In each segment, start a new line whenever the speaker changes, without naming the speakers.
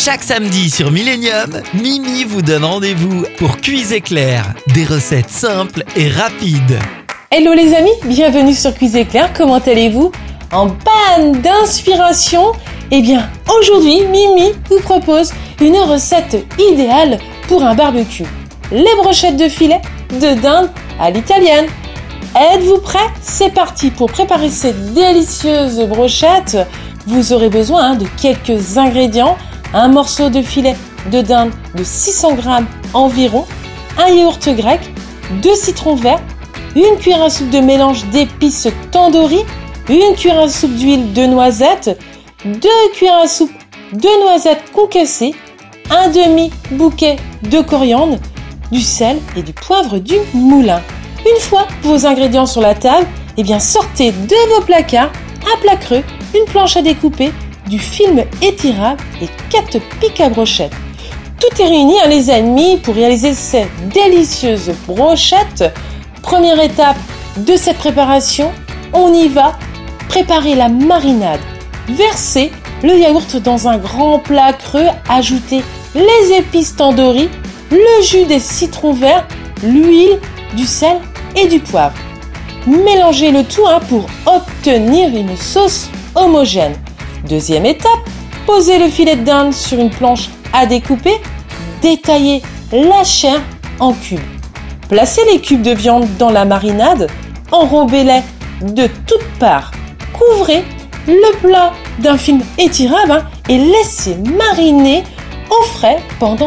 Chaque samedi sur Millennium, Mimi vous donne rendez-vous pour Cuise Éclair. Des recettes simples et rapides.
Hello les amis, bienvenue sur Cuise Éclair, comment allez-vous? En panne d'inspiration? Eh bien, aujourd'hui, Mimi vous propose une recette idéale pour un barbecue. Les brochettes de filet de dinde à l'italienne. Êtes-vous prêts? C'est parti pour préparer ces délicieuses brochettes. Vous aurez besoin de quelques ingrédients. Un morceau de filet de dinde de 600 g environ, un yaourt grec, 2 citrons verts, une cuillère à soupe de mélange d'épices tandoori, une cuillère à soupe d'huile de noisette, 2 cuillères à soupe de noisettes concassées, un demi-bouquet de coriandre, du sel et du poivre du moulin. Une fois vos ingrédients sur la table, eh bien sortez de vos placards un plat creux, une planche à découper, du film étirable et 4 pics à brochettes. Tout est réuni, les amis, pour réaliser ces délicieuses brochettes. Première étape de cette préparation, on y va. Préparer la marinade. Versez le yaourt dans un grand plat creux, ajoutez les épices tandoori, le jus des citrons verts, l'huile, du sel et du poivre. Mélangez le tout pour obtenir une sauce homogène. Deuxième étape, posez le filet de dinde sur une planche à découper, détaillez la chair en cubes. Placez les cubes de viande dans la marinade, enrobez-les de toutes parts. Couvrez le plat d'un film étirable et laissez mariner au frais pendant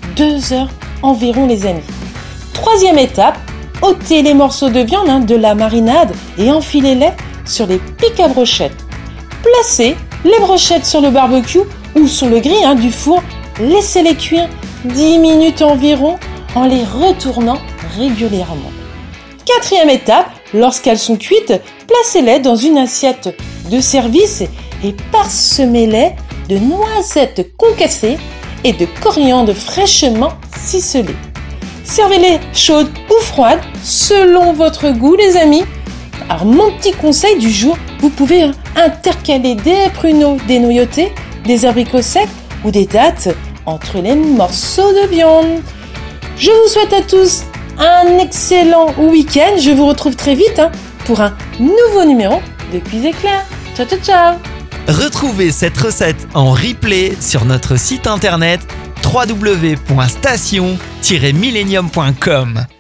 2 heures environ les amis. Troisième étape, ôtez les morceaux de viande de la marinade et enfilez-les sur les pics à brochettes. Placez les brochettes sur le barbecue ou sur le grill du four. Laissez-les cuire 10 minutes environ en les retournant régulièrement. Quatrième étape, lorsqu'elles sont cuites, placez-les dans une assiette de service et parsemez-les de noisettes concassées et de coriandre fraîchement ciselée. Servez-les chaudes ou froides selon votre goût les amis. Alors mon petit conseil du jour, vous pouvez intercaler des pruneaux dénoyautés, des abricots secs ou des dattes entre les morceaux de viande. Je vous souhaite à tous un excellent week-end. Je vous retrouve très vite pour un nouveau numéro de Cuise Éclair. Ciao ciao ciao.
Retrouvez cette recette en replay sur notre site internet www.station-millennium.com.